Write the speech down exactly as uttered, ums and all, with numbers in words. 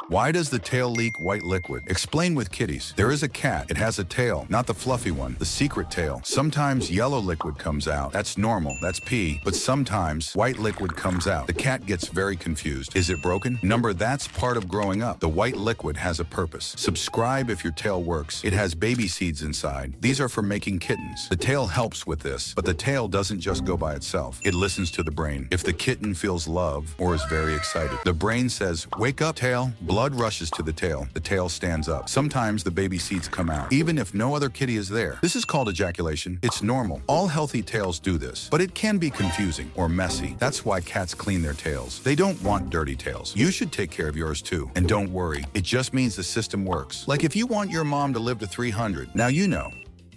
Why does the tail leak white liquid? Explain with kitties. There is a cat. It has a tail, not the fluffy one, the secret tail. Sometimes yellow liquid comes out. That's normal. That's pee. But sometimes white liquid comes out. The cat gets very confused. Is it broken? Number, that's part of growing up. The white liquid has a purpose. Subscribe if your tail works. It has baby seeds inside. These are for making kittens. The tail helps with this, but the tail doesn't just go by itself. It listens to the brain. If the kitten feels love or is very excited, the brain says, "Wake up, tail." Blood rushes to the tail. The tail stands up. Sometimes the baby seeds come out, even if no other kitty is there. This is called ejaculation. It's normal. All healthy tails do this, but it can be confusing or messy. That's why cats clean their tails. They don't want dirty tails. You should take care of yours too. And don't worry, it just means the system works. Like if you want your mom to live to three hundred, now you know.